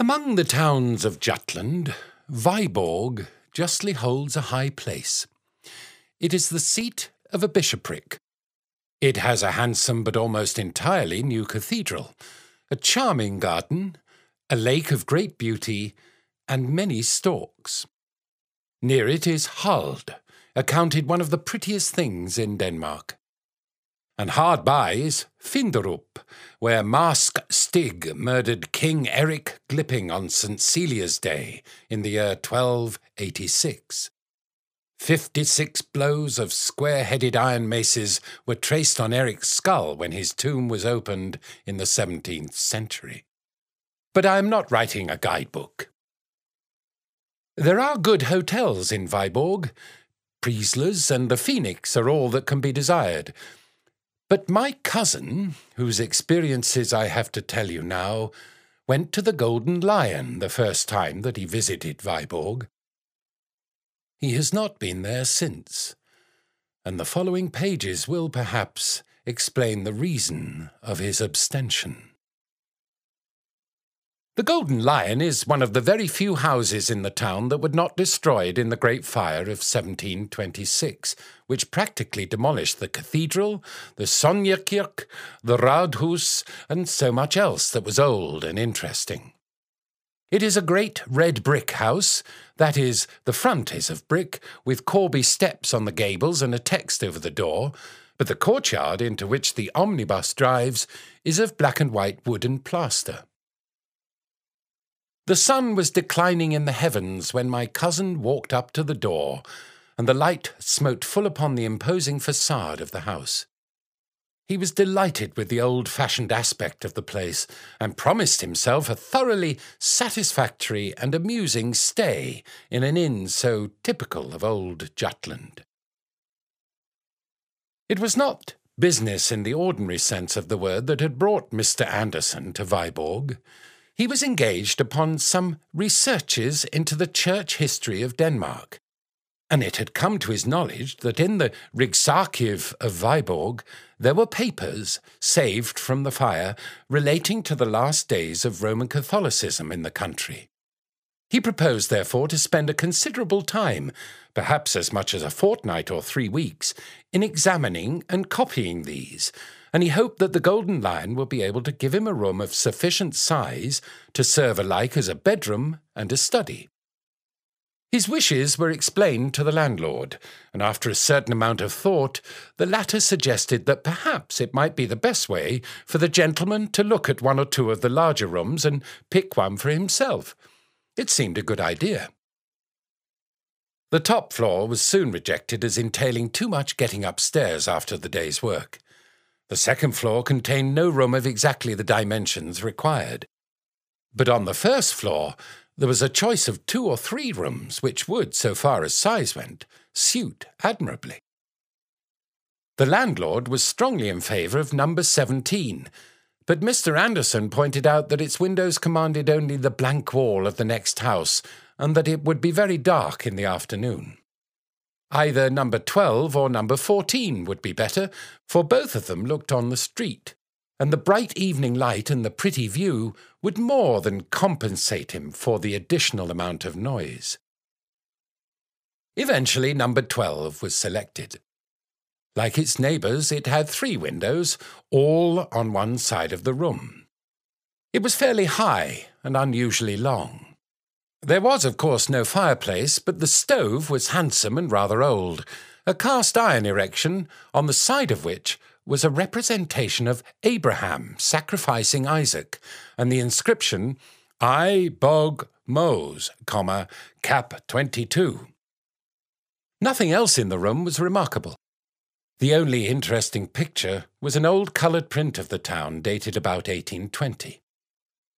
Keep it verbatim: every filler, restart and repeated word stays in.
Among the towns of Jutland, Viborg justly holds a high place. It is the seat of a bishopric. It has a handsome but almost entirely new cathedral, a charming garden, a lake of great beauty, and many storks. Near it is Hald, accounted one of the prettiest things in Denmark. And hard by is Finderup, where Marsk Stig murdered King Eric Glipping on St Celia's Day in the year twelve eighty-six. Fifty-six blows of square-headed iron maces were traced on Eric's skull when his tomb was opened in the seventeenth century. But I am not writing a guidebook. There are good hotels in Viborg. Priesler's and the Phoenix are all that can be desired. But my cousin, whose experiences I have to tell you now, went to the Golden Lion the first time that he visited Viborg. He has not been there since, and the following pages will perhaps explain the reason of his abstention. The Golden Lion is one of the very few houses in the town that were not destroyed in the Great Fire of seventeen twenty-six, which practically demolished the cathedral, the Sonjakirk, the Raadhus, and so much else that was old and interesting. It is a great red brick house, that is, the front is of brick, with Corby steps on the gables and a text over the door, but the courtyard into which the omnibus drives is of black and white wood and plaster. The sun was declining in the heavens when my cousin walked up to the door, and the light smote full upon the imposing facade of the house. He was delighted with the old-fashioned aspect of the place, and promised himself a thoroughly satisfactory and amusing stay in an inn so typical of old Jutland. It was not business in the ordinary sense of the word that had brought Mister Anderson to Viborg. He was engaged upon some researches into the church history of Denmark, and it had come to his knowledge that in the Rigsarkiv of Viborg there were papers, saved from the fire, relating to the last days of Roman Catholicism in the country. He proposed, therefore, to spend a considerable time, perhaps as much as a fortnight or three weeks, in examining and copying these, and he hoped that the Golden Lion would be able to give him a room of sufficient size to serve alike as a bedroom and a study. His wishes were explained to the landlord, and after a certain amount of thought, the latter suggested that perhaps it might be the best way for the gentleman to look at one or two of the larger rooms and pick one for himself. It seemed a good idea. The top floor was soon rejected as entailing too much getting upstairs after the day's work. The second floor contained no room of exactly the dimensions required. But on the first floor there was a choice of two or three rooms which would, so far as size went, suit admirably. The landlord was strongly in favour of number seventeen, but Mister Anderson pointed out that its windows commanded only the blank wall of the next house, and that it would be very dark in the afternoon. Either number twelve or number fourteen would be better, for both of them looked on the street, and the bright evening light and the pretty view would more than compensate him for the additional amount of noise. Eventually number twelve was selected. Like its neighbours, it had three windows, all on one side of the room. It was fairly high and unusually long. There was, of course, no fireplace, but the stove was handsome and rather old, a cast-iron erection on the side of which was a representation of Abraham sacrificing Isaac, and the inscription, I Bog Mose, comma, cap twenty-two. Nothing else in the room was remarkable. The only interesting picture was an old coloured print of the town dated about eighteen twenty.